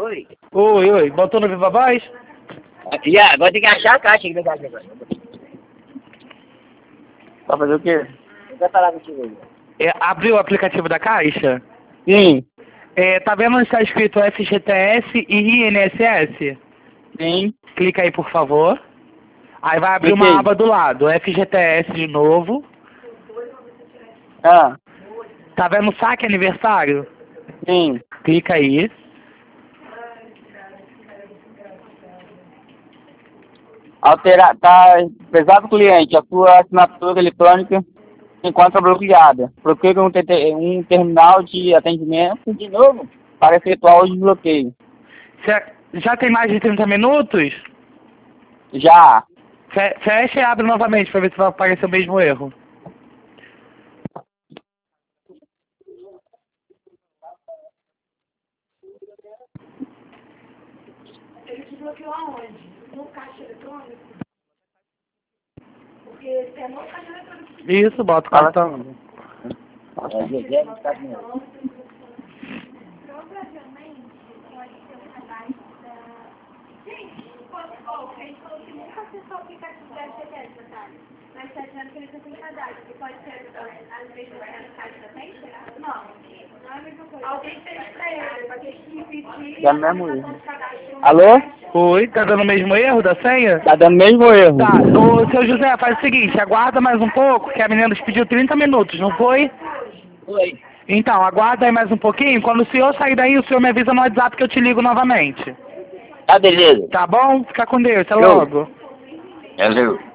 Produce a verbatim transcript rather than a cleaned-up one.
Oi. Oi, oi. Botou no Viva Voz? Já, agora tem que achar a caixa aqui da caixa agora. Pra fazer o quê? Vai falar contigo aí. É, abriu o aplicativo da Caixa? Sim. É, tá vendo onde está escrito F G T S e I N S S? Sim. Clica aí, por favor. Aí vai abrir Cliquei. uma aba do lado, F G T S de novo. Ah, Tá vendo saque aniversário? sim. Clica aí. Alterar, tá pesado cliente, a sua assinatura eletrônica se encontra bloqueada. Procure um, tete- um terminal de atendimento De novo? para efetuar o desbloqueio. Cê- já tem mais de trinta minutos? Já. Fe- Fecha e abre novamente pra ver se vai aparecer o mesmo erro. Ele te bloqueou aonde? No caixa eletrônico? Porque é no caixa eletrônico. Isso, bota o Fala cartão. assim. É, Zezé, não tá com ela. Provavelmente pode ser um cadastro da... Gente, pode... Oh, a gente falou que nunca acessou o aplicativo da F G T S, Natália. Mas tá dizendo que ele não tem cadastro. Que pode ser às vezes no site também, será? Não. Não é a mesma coisa. Alguém fez pra ele, pra que ele pedir... Dá mesmo erro. Alô? Oi, tá dando o mesmo erro da senha? Tá dando mesmo erro. Tá, ô, seu José, faz o seguinte, aguarda mais um pouco, que a menina te pediu trinta minutos, não foi? Oi. Então, aguarda aí mais um pouquinho, quando o senhor sair daí, o senhor me avisa no WhatsApp que eu te ligo novamente. Tá beleza. Tá bom? Fica com Deus, até Show. logo. Valeu.